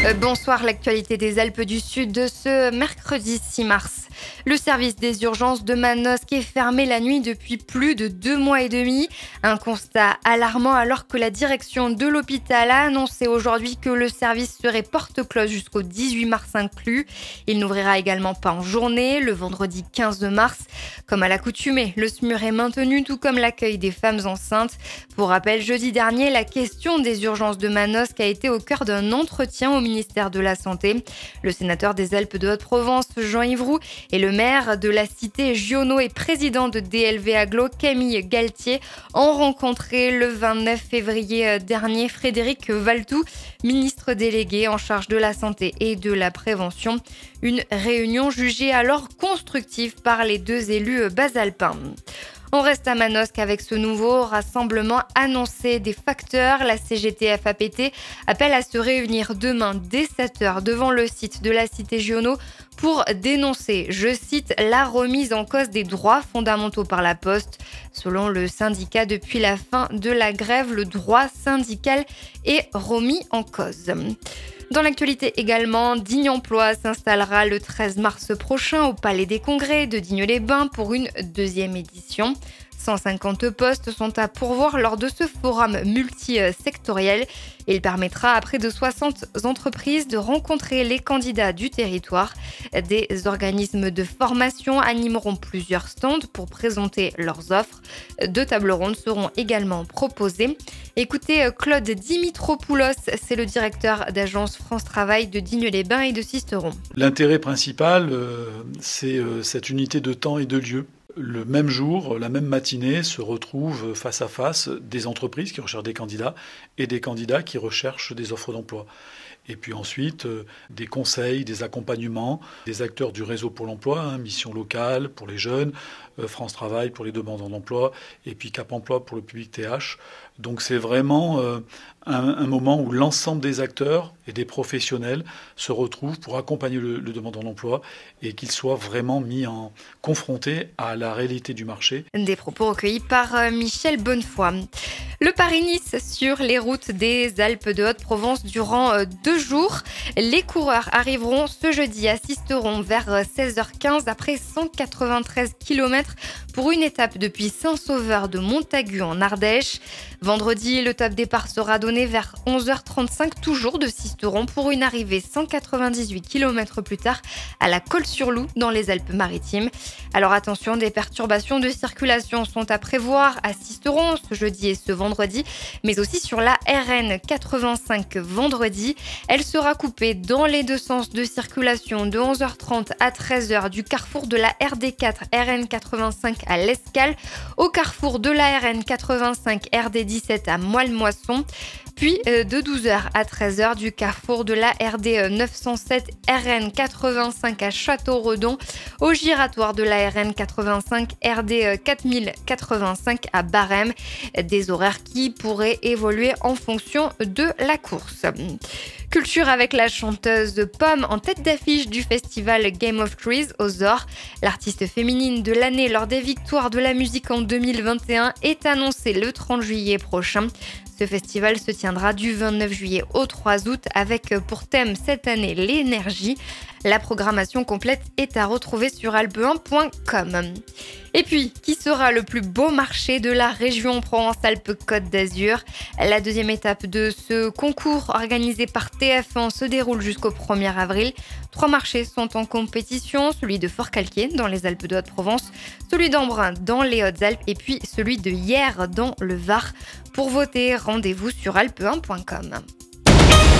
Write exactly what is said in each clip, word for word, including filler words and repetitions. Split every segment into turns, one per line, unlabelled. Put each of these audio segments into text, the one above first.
Euh, bonsoir, l'actualité des Alpes du Sud de ce mercredi six mars. Le service des urgences de Manosque est fermé la nuit depuis plus de deux mois et demi. Un constat alarmant alors que la direction de l'hôpital a annoncé aujourd'hui que le service serait porte close jusqu'au dix-huit mars inclus. Il n'ouvrira également pas en journée, le vendredi quinze mars. Comme à l'accoutumée, le S M U R est maintenu, tout comme l'accueil des femmes enceintes. Pour rappel, jeudi dernier, la question des urgences de Manosque a été au cœur d'un entretien au ministère de la Santé. Le sénateur des Alpes de Haute-Provence, Jean-Yves Roux, et le maire de la cité Giono et président de D L V Agglo, Camille Galtier, ont rencontré le vingt-neuf février dernier Frédéric Valtou, ministre délégué en charge de la santé et de la prévention. Une réunion jugée alors constructive par les deux élus basalpins. On reste à Manosque avec ce nouveau rassemblement annoncé des facteurs. La C G T F A P T appelle à se réunir demain dès sept heures devant le site de la cité Giono pour dénoncer, je cite, la remise en cause des droits fondamentaux par la Poste. Selon le syndicat, depuis la fin de la grève, le droit syndical est remis en cause. Dans l'actualité également, Digne Emploi s'installera le treize mars prochain au Palais des Congrès de Digne-les-Bains pour une deuxième édition. cent cinquante postes sont à pourvoir lors de ce forum multisectoriel. Il permettra à près de soixante entreprises de rencontrer les candidats du territoire. Des organismes de formation animeront plusieurs stands pour présenter leurs offres. Deux tables rondes seront également proposées. Écoutez Claude Dimitropoulos, c'est le directeur d'agence France Travail de Digne-les-Bains et de Sisteron.
L'intérêt principal, euh, c'est euh, cette unité de temps et de lieu. Le même jour, la même matinée, se retrouvent face à face des entreprises qui recherchent des candidats et des candidats qui recherchent des offres d'emploi. Et puis ensuite, euh, des conseils, des accompagnements, des acteurs du réseau pour l'emploi, hein, Mission Locale pour les jeunes, euh, France Travail pour les demandeurs d'emploi, et puis Cap Emploi pour le public T H. Donc c'est vraiment euh, un, un moment où l'ensemble des acteurs et des professionnels se retrouvent pour accompagner le, le demandeur d'emploi et qu'il soit vraiment mis en confronté à la réalité du marché.
Des propos recueillis par euh, Michel Bonnefoy. Le Paris-Nice sur les routes des Alpes de Haute-Provence durant euh, deux jours. Les coureurs arriveront ce jeudi à Sisteron vers seize heures quinze après cent quatre-vingt-treize kilomètres pour une étape depuis Saint-Sauveur de Montagu en Ardèche. Vendredi, le top départ sera donné vers onze heures trente-cinq, toujours de Sisteron, pour une arrivée cent quatre-vingt-dix-huit kilomètres plus tard à la Colle-sur-Loup dans les Alpes-Maritimes. Alors attention, des perturbations de circulation sont à prévoir à Sisteron ce jeudi et ce vendredi, mais aussi sur la R N quatre-vingt-cinq vendredi. Elle sera coupée dans les deux sens de circulation de onze heures trente à treize heures du carrefour de la R D quatre R N quatre-vingt-cinq à l'Escale, au carrefour de la R N quatre-vingt-cinq R D dix-sept à Moelle-Moisson, puis de douze heures à treize heures du carrefour de la R D neuf cent sept R N quatre-vingt-cinq à Château-Redon, au giratoire de la R N quatre-vingt-cinq R D quatre mille quatre-vingt-cinq à Barème. Des horaires qui pourraient évoluer en fonction de la course. Culture avec la chanteuse Pomme en tête d'affiche du festival Game of Trees aux Ors. L'artiste féminine de l'année lors des victoires de la musique en deux mille vingt et un est annoncée le trente juillet prochain. Ce festival se tiendra du vingt-neuf juillet au trois août avec pour thème cette année l'énergie. La programmation complète est à retrouver sur alpe un point com. Et puis, qui sera le plus beau marché de la région Provence-Alpes-Côte d'Azur ? La deuxième étape de ce concours organisé par T F un se déroule jusqu'au premier avril. Trois marchés sont en compétition, celui de Fort-Calquier dans les Alpes de Haute-Provence, celui d'Embrun dans les Hautes-Alpes et puis celui de Hyères dans le Var. Pour voter, rendez-vous sur alpe un point com.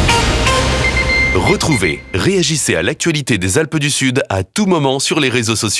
Retrouvez, réagissez à l'actualité des Alpes du Sud à tout moment sur les réseaux sociaux.